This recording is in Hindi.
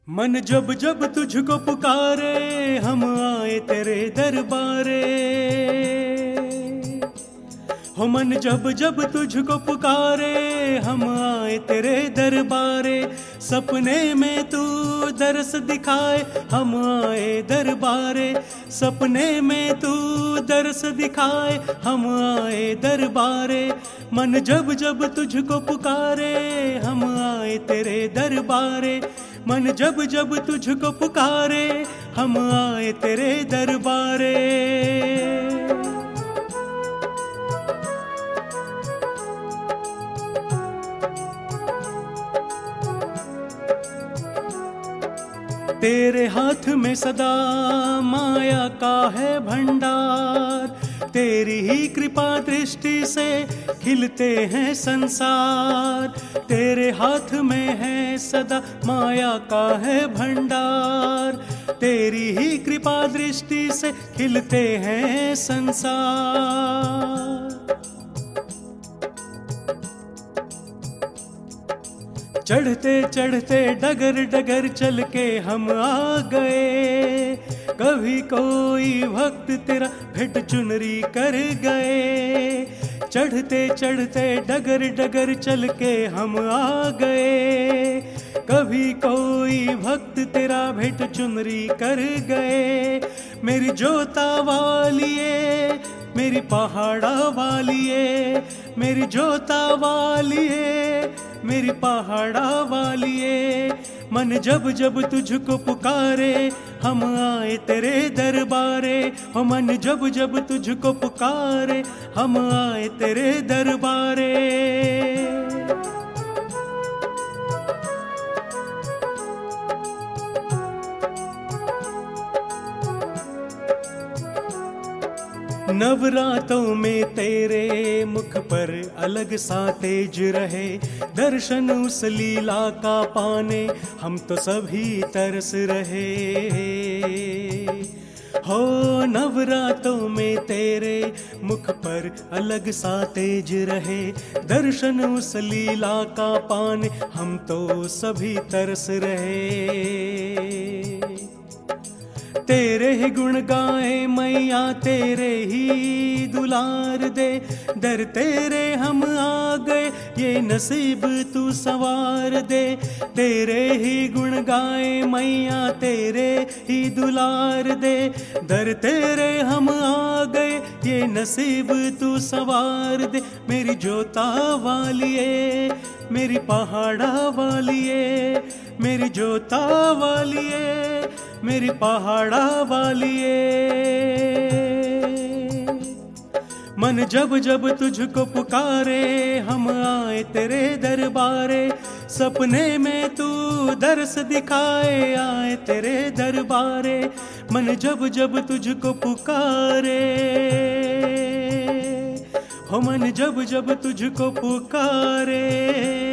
मन जब जब तुझको पुकारे हम आए तेरे दरबारे। हो मन जब जब तुझको पुकारे हम आए तेरे दरबारे। सपने में तू दरस दिखाए हम आए दरबारे। सपने में तू दरस दिखाए हम आए दरबारे। मन जब जब तुझको पुकारे हम आए तेरे दरबारे। मन जब जब तुझको पुकारे हम आए तेरे दरबारे। तेरे हाथ में सदा माया का है भंडार। तेरी ही कृपा दृष्टि से खिलते हैं संसार। तेरे हाथ में है सदा माया का है भंडार। तेरी ही कृपा दृष्टि से खिलते हैं संसार। चढ़ते चढ़ते डगर डगर चल के हम आ गए। कभी कोई भक्त तेरा भेंट चुनरी कर गए। चढ़ते चढ़ते डगर डगर चल के हम आ गए। कभी कोई भक्त तेरा भेंट चुनरी कर गए। मेरी जोता वालिए मेरी पहाड़ा वालिए। मेरी जोता वालिए मेरी पहाड़ा वालिए। मन जब जब तुझको पुकारे हम आए तेरे दरबारे। हो मन जब जब तुझको पुकारे हम आए तेरे दरबारे। नवरातों में तेरे मुख पर अलग सा तेज रहे। दर्शन उस लीला का पाने हम तो सभी तरस रहे। हो नवरातों में तेरे मुख पर अलग सा तेज रहे। दर्शन उस लीला का पाने हम तो सभी तरस रहे। तेरे ही गुण गाए मैया तेरे ही दुलार दे। दर तेरे हम आ गए ये नसीब तू सवार दे। तेरे ही गुण गाए मैया तेरे ही दुलार दे। दर तेरे हम आ गए ये नसीब तू सवार दे। मेरी जोता वालिए मेरी पहाड़ा वालिए। मेरी जोता वालिए मेरी पहाड़ा वालिए। मन जब जब तुझको पुकारे हम आए तेरे दरबारे। सपने में तू दरस दिखाए आए तेरे दरबारे। मन जब जब तुझको पुकारे हो मन जब जब तुझको पुकारे।